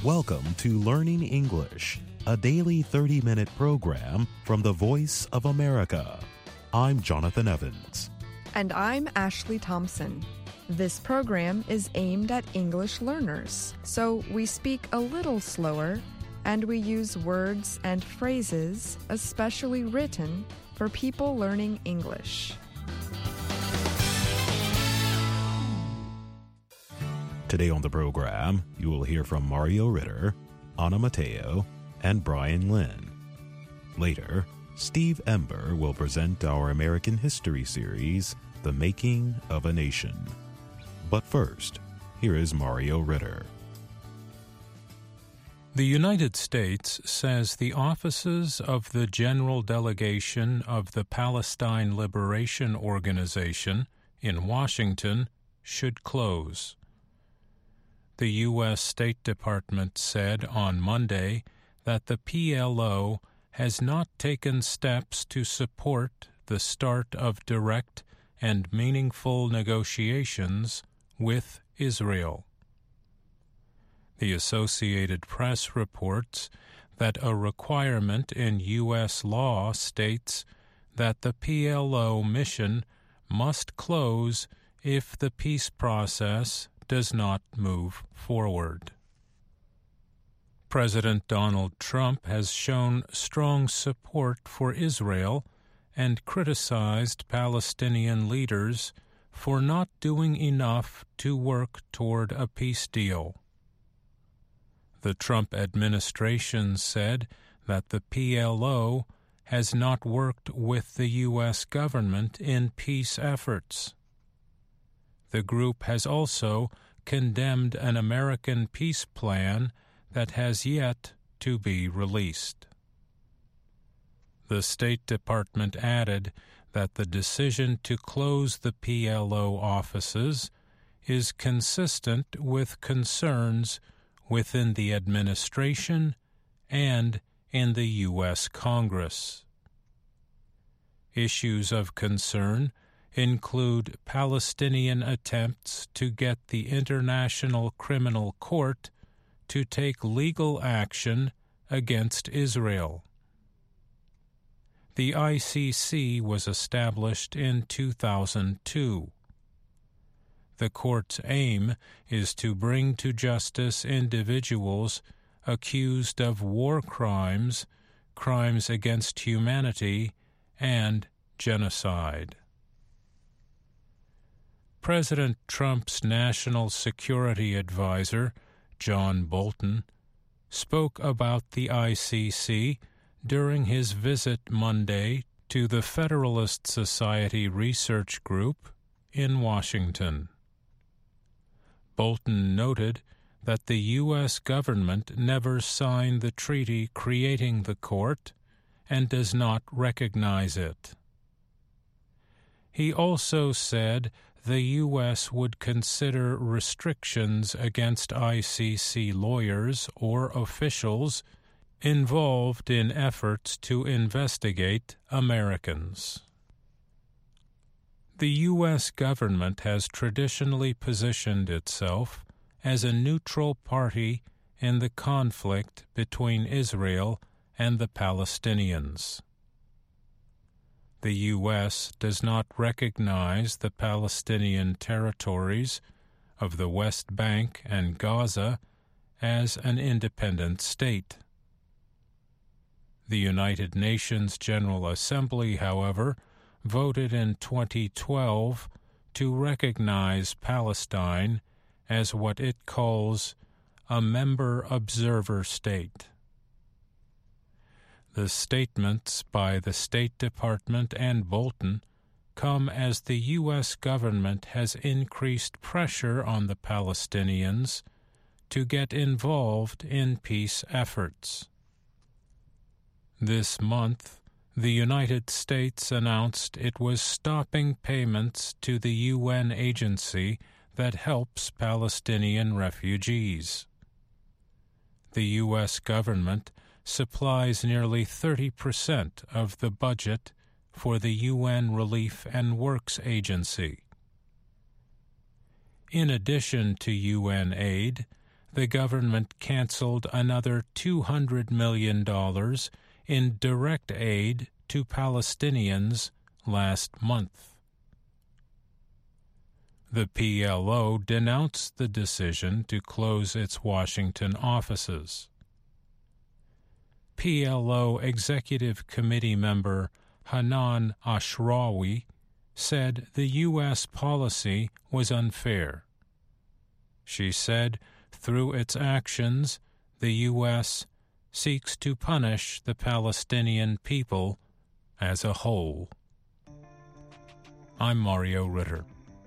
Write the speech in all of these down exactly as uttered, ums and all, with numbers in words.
Welcome to Learning English, a daily thirty-minute program from the Voice of America. I'm Jonathan Evans. And I'm Ashley Thompson. This program is aimed at English learners, so we speak a little slower and we use words and phrases especially written for people learning English. Today on the program, you will hear from Mario Ritter, Anna Mateo, and Brian Lynn. Later, Steve Ember will present our American history series, The Making of a Nation. But first, here is Mario Ritter. The United States says the offices of the General Delegation of the Palestine Liberation Organization in Washington should close. The U S State Department said on Monday that the P L O has not taken steps to support the start of direct and meaningful negotiations with Israel. The Associated Press reports that a requirement in U S law states that the P L O mission must close if the peace process does not move forward. President Donald Trump has shown strong support for Israel and criticized Palestinian leaders for not doing enough to work toward a peace deal. The Trump administration said that the P L O has not worked with the U S government in peace efforts. The group has also condemned an American peace plan that has yet to be released. The State Department added that the decision to close the P L O offices is consistent with concerns within the administration and in the U S Congress. Issues of concern include Palestinian attempts to get the International Criminal Court to take legal action against Israel. The I C C was established in two thousand two. The court's aim is to bring to justice individuals accused of war crimes, crimes against humanity, and genocide. President Trump's national security advisor, John Bolton, spoke about the I C C during his visit Monday to the Federalist Society Research Group in Washington. Bolton noted that the U S government never signed the treaty creating the court and does not recognize it. He also said the U S would consider restrictions against I C C lawyers or officials involved in efforts to investigate Americans. The U S government has traditionally positioned itself as a neutral party in the conflict between Israel and the Palestinians. The U S does not recognize the Palestinian territories of the West Bank and Gaza as an independent state. The United Nations General Assembly, however, voted in twenty twelve to recognize Palestine as what it calls a member observer state. The statements by the State Department and Bolton come as the U S government has increased pressure on the Palestinians to get involved in peace efforts. This month, the United States announced it was stopping payments to the U N agency that helps Palestinian refugees. The U S government supplies nearly thirty percent of the budget for the U N Relief and Works Agency. In addition to U N aid, the government canceled another two hundred million dollars in direct aid to Palestinians last month. The P L O denounced the decision to close its Washington offices. P L O Executive Committee member Hanan Ashrawi said the U S policy was unfair. She said, through its actions, the U S seeks to punish the Palestinian people as a whole. I'm Mario Ritter.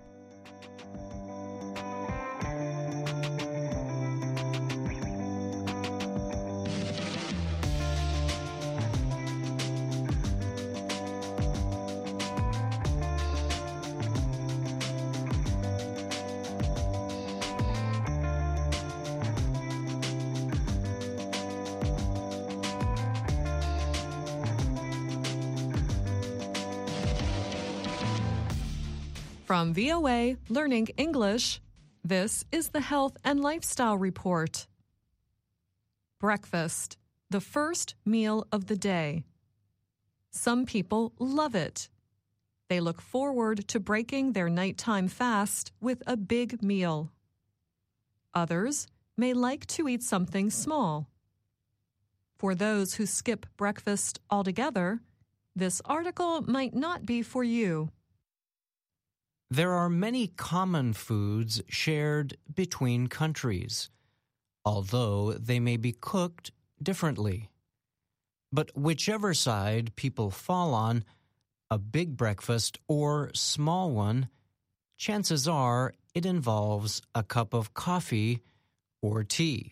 From V O A Learning English, this is the Health and Lifestyle Report. Breakfast, the first meal of the day. Some people love it. They look forward to breaking their nighttime fast with a big meal. Others may like to eat something small. For those who skip breakfast altogether, this article might not be for you. There are many common foods shared between countries, although they may be cooked differently. But whichever side people fall on, a big breakfast or small one, chances are it involves a cup of coffee or tea.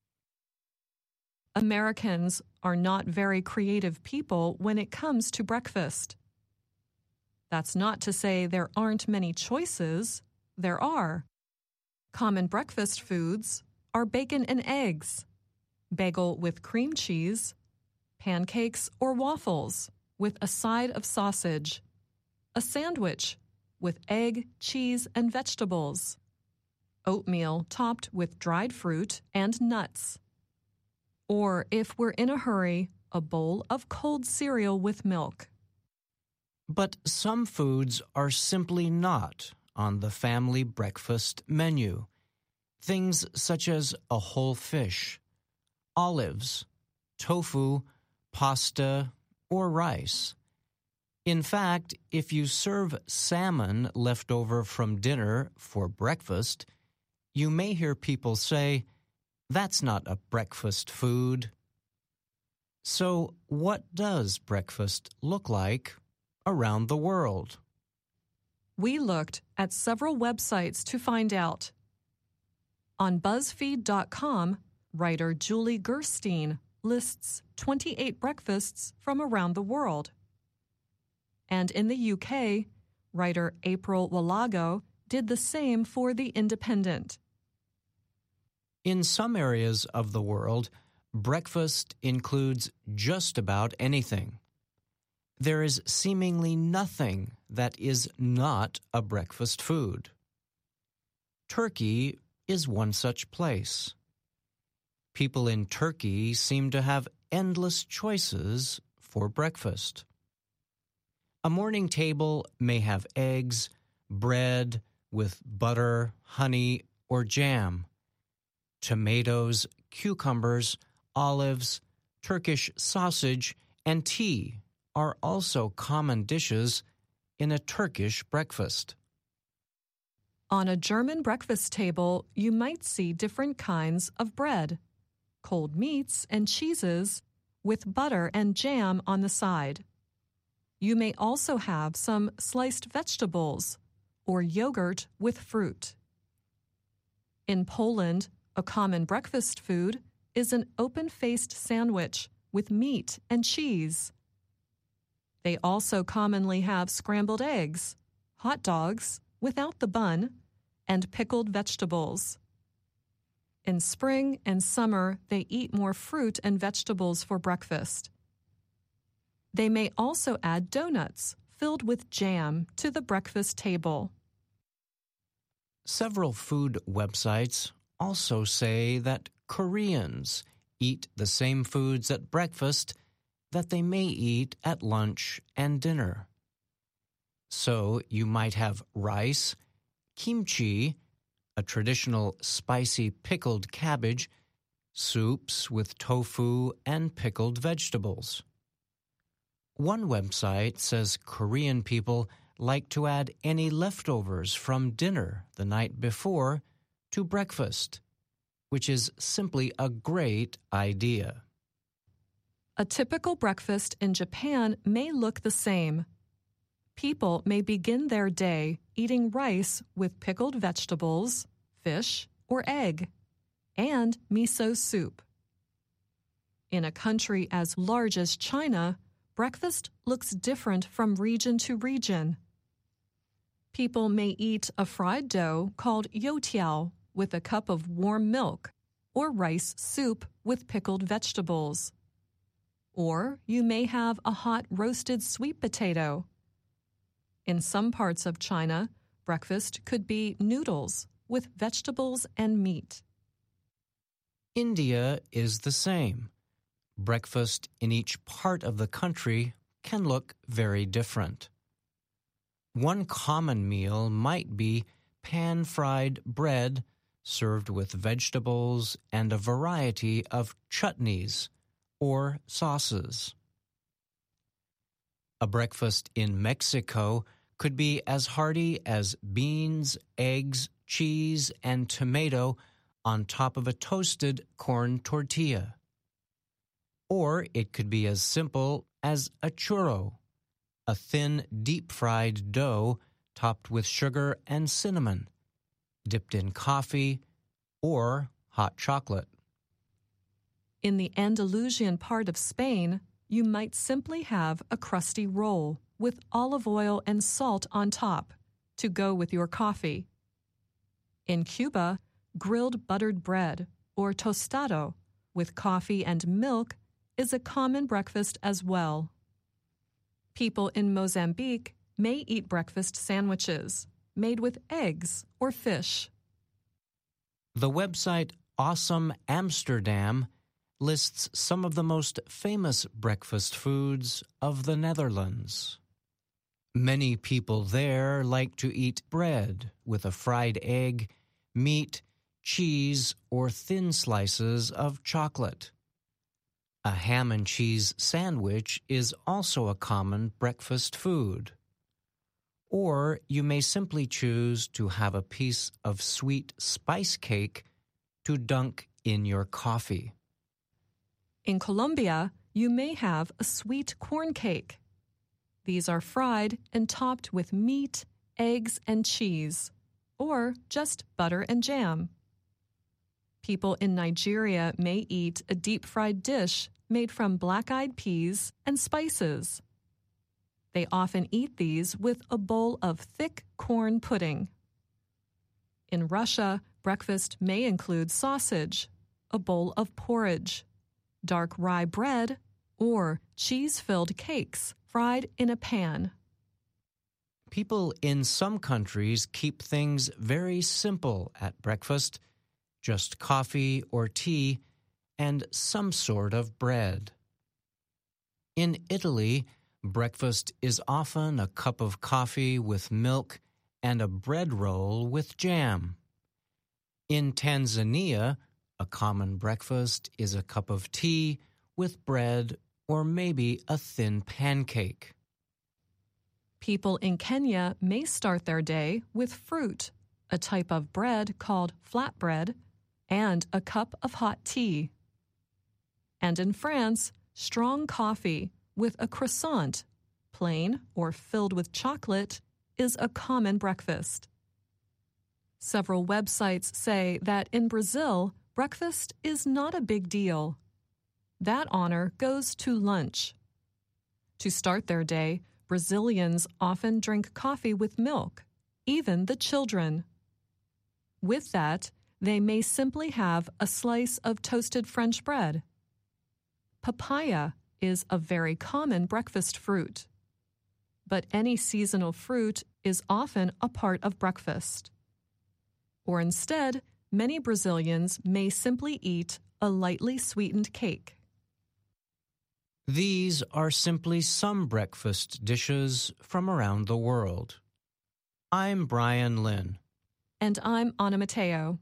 Americans are not very creative people when it comes to breakfast. That's not to say there aren't many choices. There are. Common breakfast foods are bacon and eggs, bagel with cream cheese, pancakes or waffles with a side of sausage, a sandwich with egg, cheese, and vegetables, oatmeal topped with dried fruit and nuts. Or, if we're in a hurry, a bowl of cold cereal with milk. But some foods are simply not on the family breakfast menu. Things such as a whole fish, olives, tofu, pasta, or rice. In fact, if you serve salmon left over from dinner for breakfast, you may hear people say, "That's not a breakfast food." So, what does breakfast look like around the world? We looked at several websites to find out. On BuzzFeed dot com, writer Julie Gerstein lists twenty-eight breakfasts from around the world. And in the U K, writer April Walago did the same for The Independent. In some areas of the world, breakfast includes just about anything. There is seemingly nothing that is not a breakfast food. Turkey is one such place. People in Turkey seem to have endless choices for breakfast. A morning table may have eggs, bread with butter, honey, or jam, tomatoes, cucumbers, olives, Turkish sausage, and tea are also common dishes in a Turkish breakfast. On a German breakfast table, you might see different kinds of bread, cold meats and cheeses with butter and jam on the side. You may also have some sliced vegetables or yogurt with fruit. In Poland, a common breakfast food is an open-faced sandwich with meat and cheese. They also commonly have scrambled eggs, hot dogs without the bun, and pickled vegetables. In spring and summer, they eat more fruit and vegetables for breakfast. They may also add donuts filled with jam to the breakfast table. Several food websites also say that Koreans eat the same foods at breakfast that they may eat at lunch and dinner. So you might have rice, kimchi, a traditional spicy pickled cabbage, soups with tofu and pickled vegetables. One website says Korean people like to add any leftovers from dinner the night before to breakfast, which is simply a great idea. A typical breakfast in Japan may look the same. People may begin their day eating rice with pickled vegetables, fish, or egg, and miso soup. In a country as large as China, breakfast looks different from region to region. People may eat a fried dough called youtiao with a cup of warm milk, or rice soup with pickled vegetables. Or you may have a hot roasted sweet potato. In some parts of China, breakfast could be noodles with vegetables and meat. India is the same. Breakfast in each part of the country can look very different. One common meal might be pan-fried bread served with vegetables and a variety of chutneys or sauces. A breakfast in Mexico could be as hearty as beans, eggs, cheese, and tomato on top of a toasted corn tortilla. Or it could be as simple as a churro, a thin, deep-fried dough topped with sugar and cinnamon, dipped in coffee or hot chocolate. In the Andalusian part of Spain, you might simply have a crusty roll with olive oil and salt on top to go with your coffee. In Cuba, grilled buttered bread, or tostado, with coffee and milk is a common breakfast as well. People in Mozambique may eat breakfast sandwiches made with eggs or fish. The website Awesome Amsterdam lists some of the most famous breakfast foods of the Netherlands. Many people there like to eat bread with a fried egg, meat, cheese, or thin slices of chocolate. A ham and cheese sandwich is also a common breakfast food. Or you may simply choose to have a piece of sweet spice cake to dunk in your coffee. In Colombia, you may have a sweet corn cake. These are fried and topped with meat, eggs, and cheese, or just butter and jam. People in Nigeria may eat a deep-fried dish made from black-eyed peas and spices. They often eat these with a bowl of thick corn pudding. In Russia, breakfast may include sausage, a bowl of porridge, dark rye bread, or cheese-filled cakes fried in a pan. People in some countries keep things very simple at breakfast, just coffee or tea and some sort of bread. In Italy, breakfast is often a cup of coffee with milk and a bread roll with jam. In Tanzania, a common breakfast is a cup of tea with bread or maybe a thin pancake. People in Kenya may start their day with fruit, a type of bread called flatbread, and a cup of hot tea. And in France, strong coffee with a croissant, plain or filled with chocolate, is a common breakfast. Several websites say that in Brazil, breakfast is not a big deal. That honor goes to lunch. To start their day, Brazilians often drink coffee with milk, even the children. With that, they may simply have a slice of toasted French bread. Papaya is a very common breakfast fruit. But any seasonal fruit is often a part of breakfast. Or instead, many Brazilians may simply eat a lightly sweetened cake. These are simply some breakfast dishes from around the world. I'm Brian Lynn. And I'm Anna Mateo.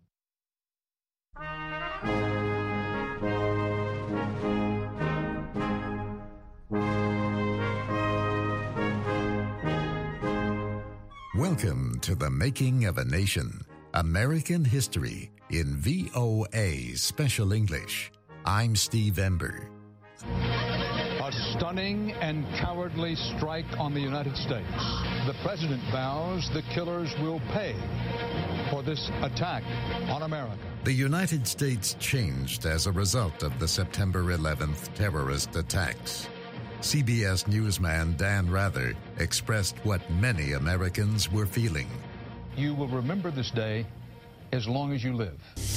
Welcome to The Making of a Nation, American History in V O A Special English. I'm Steve Ember. A stunning and cowardly strike on the United States. The president vows the killers will pay for this attack on America. The United States changed as a result of the September eleventh terrorist attacks. C B S newsman Dan Rather expressed what many Americans were feeling. You will remember this day as long as you live.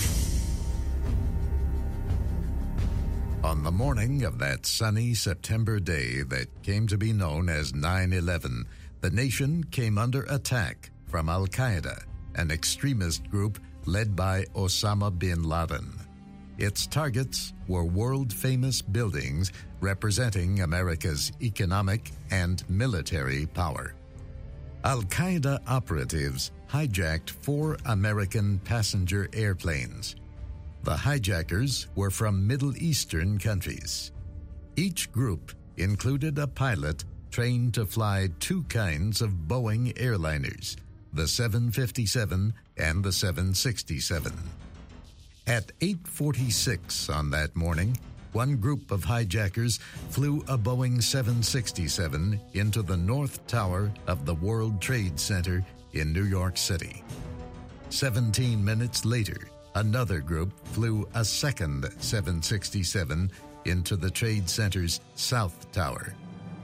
On the morning of that sunny September day that came to be known as nine eleven, the nation came under attack from Al-Qaeda, an extremist group led by Osama bin Laden. Its targets were world-famous buildings representing America's economic and military power. Al-Qaeda operatives hijacked four American passenger airplanes. The hijackers were from Middle Eastern countries. Each group included a pilot trained to fly two kinds of Boeing airliners, the seven fifty-seven and the seven sixty-seven. At eight forty-six on that morning, one group of hijackers flew a Boeing seven sixty-seven into the North Tower of the World Trade Center in New York City. Seventeen minutes later, another group flew a second seven sixty-seven into the Trade Center's South Tower.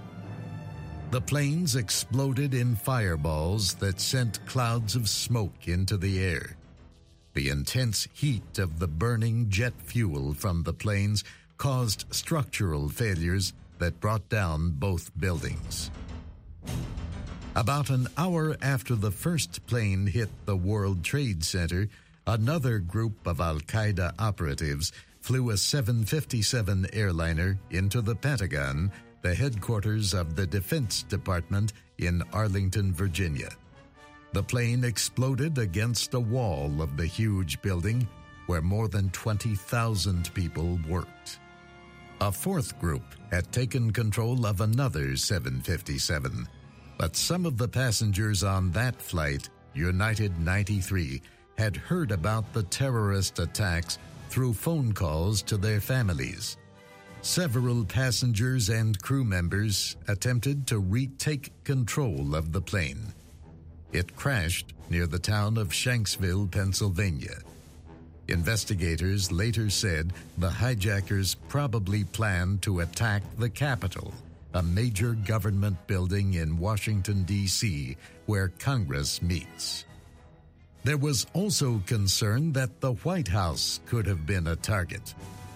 The planes exploded in fireballs that sent clouds of smoke into the air. The intense heat of the burning jet fuel from the planes caused structural failures that brought down both buildings. About an hour after the first plane hit the World Trade Center, another group of Al-Qaeda operatives flew a seven fifty-seven airliner into the Pentagon, the headquarters of the Defense Department in Arlington, Virginia. The plane exploded against a wall of the huge building where more than twenty thousand people worked. A fourth group had taken control of another seven fifty-seven, but some of the passengers on that flight, United ninety-three, had heard about the terrorist attacks through phone calls to their families. Several passengers and crew members attempted to retake control of the plane. It crashed near the town of Shanksville, Pennsylvania. Investigators later said the hijackers probably planned to attack the Capitol, a major government building in Washington, D C, where Congress meets. There was also concern that the White House could have been a target.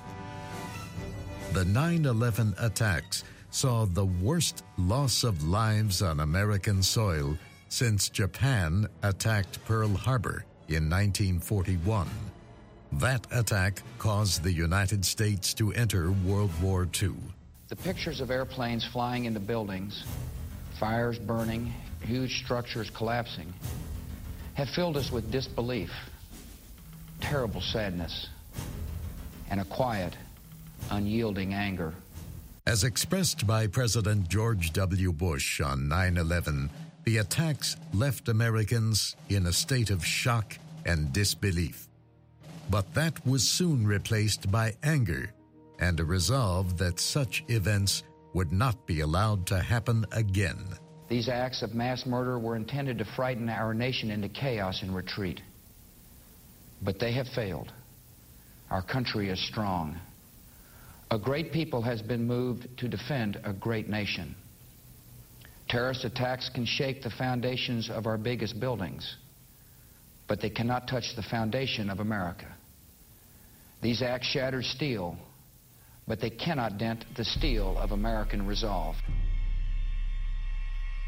The nine eleven attacks saw the worst loss of lives on American soil since Japan attacked Pearl Harbor in nineteen forty-one. That attack caused the United States to enter World War Two. The pictures of airplanes flying into buildings, fires burning, huge structures collapsing, have filled us with disbelief, terrible sadness, and a quiet, unyielding anger. As expressed by President George W. Bush on nine eleven, the attacks left Americans in a state of shock and disbelief. But that was soon replaced by anger and a resolve that such events would not be allowed to happen again. These acts of mass murder were intended to frighten our nation into chaos and retreat. But they have failed. Our country is strong. A great people has been moved to defend a great nation. Terrorist attacks can shake the foundations of our biggest buildings, but they cannot touch the foundation of America. These acts shatter steel, but they cannot dent the steel of American resolve.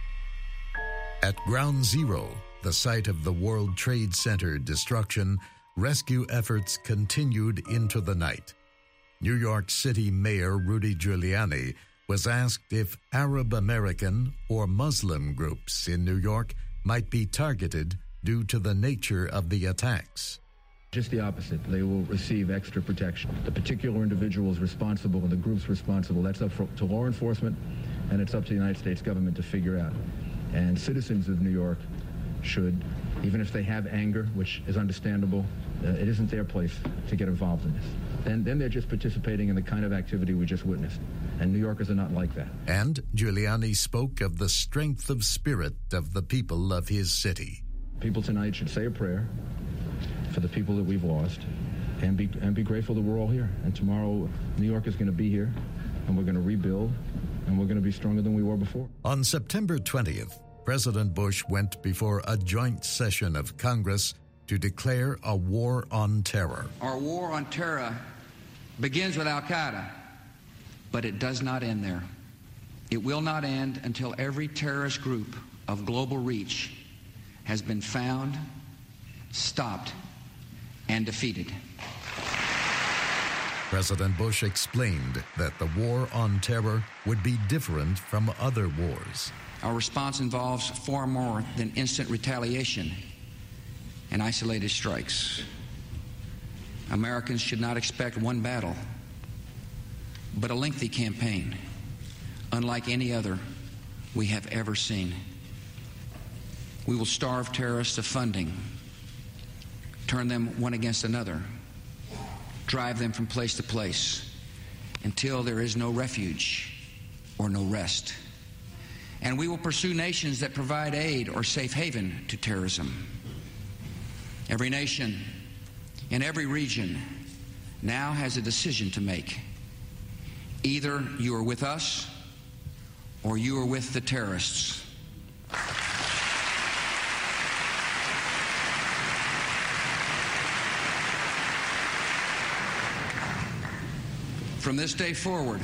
At Ground Zero, the site of the World Trade Center destruction, rescue efforts continued into the night. New York City Mayor Rudy Giuliani was asked if Arab American or Muslim groups in New York might be targeted due to the nature of the attacks. Just the opposite. They will receive extra protection. The particular individuals responsible and the groups responsible, that's up for, to law enforcement, and it's up to the United States government to figure out. And citizens of New York should, even if they have anger, which is understandable, uh, it isn't their place to get involved in this. Then, then they're just participating in the kind of activity we just witnessed. And New Yorkers are not like that. And Giuliani spoke of the strength of spirit of the people of his city. People tonight should say a prayer for the people that we've lost and be, and be grateful that we're all here. And tomorrow, New York is going to be here, and we're going to rebuild, and we're going to be stronger than we were before. On September twentieth, President Bush went before a joint session of Congress to declare a war on terror. Our war on terror begins with al-Qaeda, but it does not end there. It will not end until every terrorist group of global reach has been found, stopped, and defeated. President Bush explained that the war on terror would be different from other wars. Our response involves far more than instant retaliation and isolated strikes. Americans should not expect one battle, but a lengthy campaign, unlike any other we have ever seen. We will starve terrorists of funding, turn them one against another, drive them from place to place until there is no refuge or no rest. And we will pursue nations that provide aid or safe haven to terrorism. Every nation in every region now has a decision to make. Either you are with us or you are with the terrorists. From this day forward,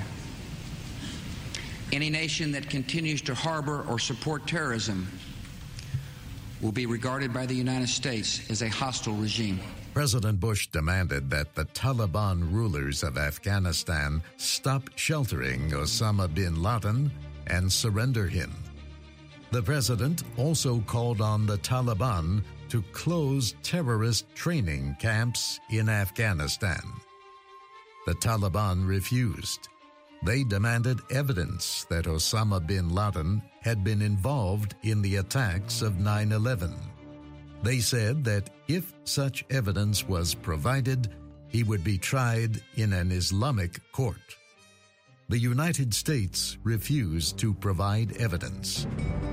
any nation that continues to harbor or support terrorism will be regarded by the United States as a hostile regime. President Bush demanded that the Taliban rulers of Afghanistan stop sheltering Osama bin Laden and surrender him. The president also called on the Taliban to close terrorist training camps in Afghanistan. The Taliban refused. They demanded evidence that Osama bin Laden had been involved in the attacks of nine eleven. They said that if such evidence was provided, he would be tried in an Islamic court. The United States refused to provide evidence.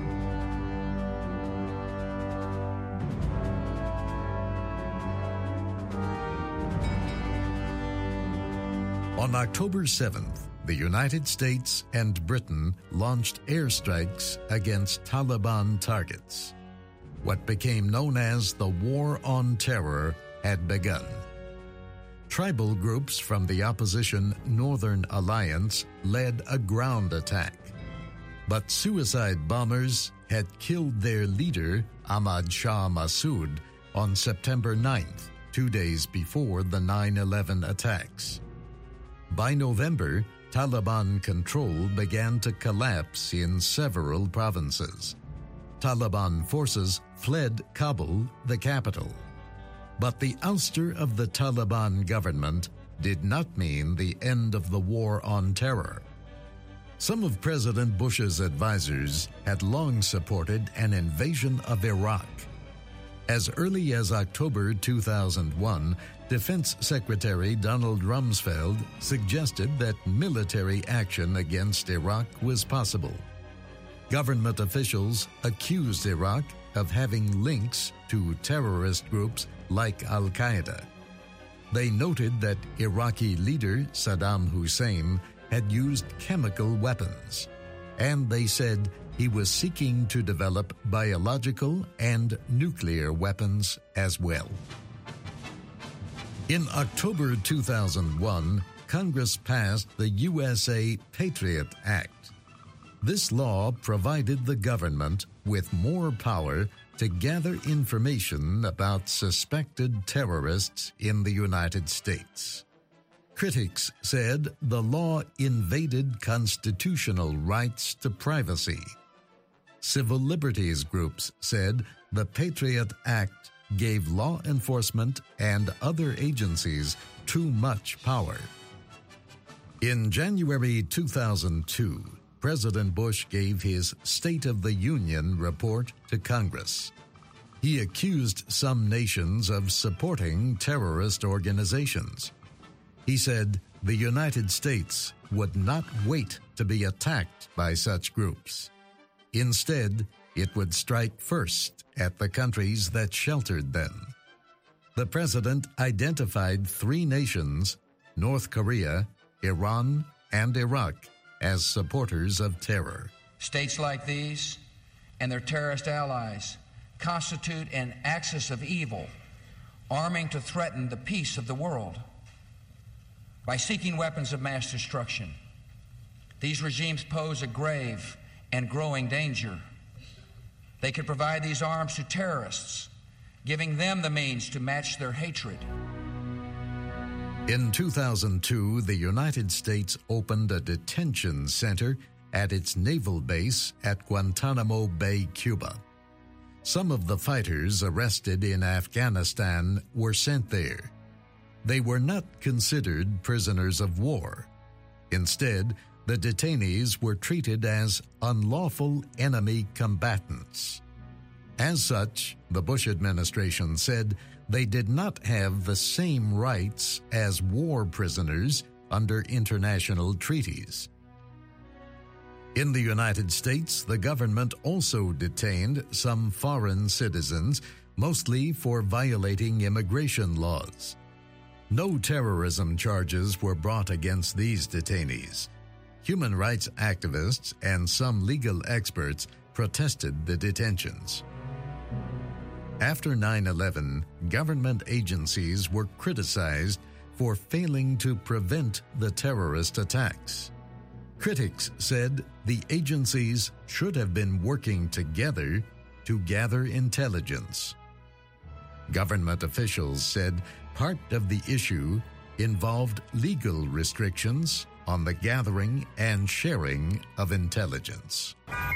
On October seventh, the United States and Britain launched airstrikes against Taliban targets. What became known as the War on Terror had begun. Tribal groups from the opposition Northern Alliance led a ground attack. But suicide bombers had killed their leader, Ahmad Shah Massoud, on September ninth, two days before the nine eleven attacks. By November, Taliban control began to collapse in several provinces. Taliban forces fled Kabul, the capital. But the ouster of the Taliban government did not mean the end of the war on terror. Some of President Bush's advisors had long supported an invasion of Iraq. As early as October two thousand one, Defense Secretary Donald Rumsfeld suggested that military action against Iraq was possible. Government officials accused Iraq of having links to terrorist groups like Al-Qaeda. They noted that Iraqi leader Saddam Hussein had used chemical weapons, and they said he was seeking to develop biological and nuclear weapons as well. In October two thousand one, Congress passed the U S A Patriot Act. This law provided the government with more power to gather information about suspected terrorists in the United States. Critics said the law invaded constitutional rights to privacy. Civil liberties groups said the Patriot Act gave law enforcement and other agencies too much power. In January two thousand two, President Bush gave his State of the Union report to Congress. He accused some nations of supporting terrorist organizations. He said the United States would not wait to be attacked by such groups. Instead, it would strike first at the countries that sheltered them. The president identified three nations, North Korea, Iran, and Iraq, as supporters of terror. States like these and their terrorist allies constitute an axis of evil, arming to threaten the peace of the world. By seeking weapons of mass destruction, these regimes pose a grave and growing danger. They could provide these arms to terrorists, giving them the means to match their hatred. In two thousand two, the United States opened a detention center at its naval base at Guantanamo Bay, Cuba. Some of the fighters arrested in Afghanistan were sent there. They were not considered prisoners of war. Instead, the detainees were treated as unlawful enemy combatants. As such, the Bush administration said they did not have the same rights as war prisoners under international treaties. In the United States, the government also detained some foreign citizens, mostly for violating immigration laws. No terrorism charges were brought against these detainees. Human rights activists and some legal experts protested the detentions. After nine eleven, government agencies were criticized for failing to prevent the terrorist attacks. Critics said the agencies should have been working together to gather intelligence. Government officials said part of the issue involved legal restrictions on the gathering and sharing of intelligence.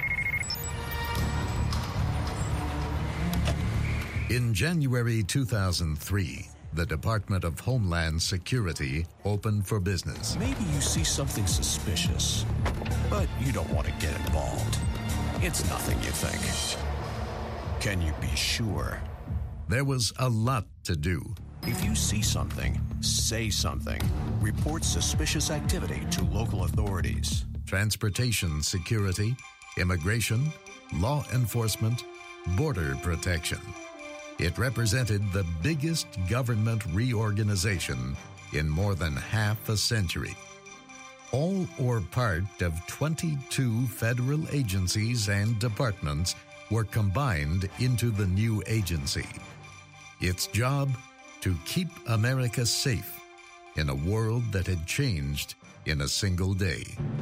In January two thousand three, the Department of Homeland Security opened for business. Maybe you see something suspicious, but you don't want to get involved. It's nothing, you think. Can you be sure? There was a lot to do. If you see something, say something. Report suspicious activity to local authorities. Transportation security, immigration, law enforcement, border protection. It represented the biggest government reorganization in more than half a century. All or part of twenty-two federal agencies and departments were combined into the new agency. Its job, to keep America safe in a world that had changed in a single day.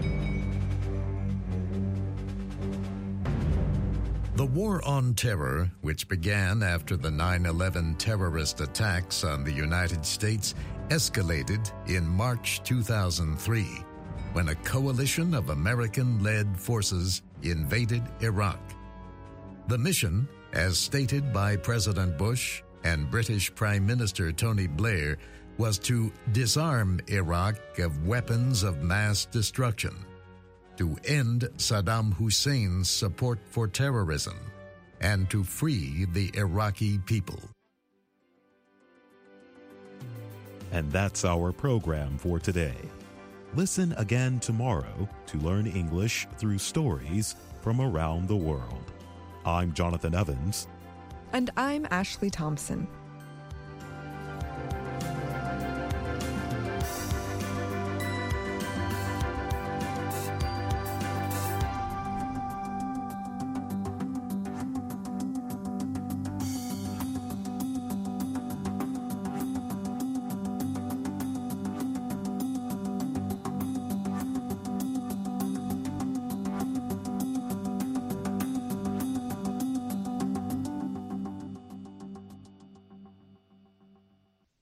The War on Terror, which began after the nine eleven terrorist attacks on the United States, escalated in March two thousand three, when a coalition of American-led forces invaded Iraq. The mission, as stated by President Bush and British Prime Minister Tony Blair, was to disarm Iraq of weapons of mass destruction, to end Saddam Hussein's support for terrorism, and to free the Iraqi people. And that's our program for today. Listen again tomorrow to learn English through stories from around the world. I'm Jonathan Evans. And I'm Ashley Thompson.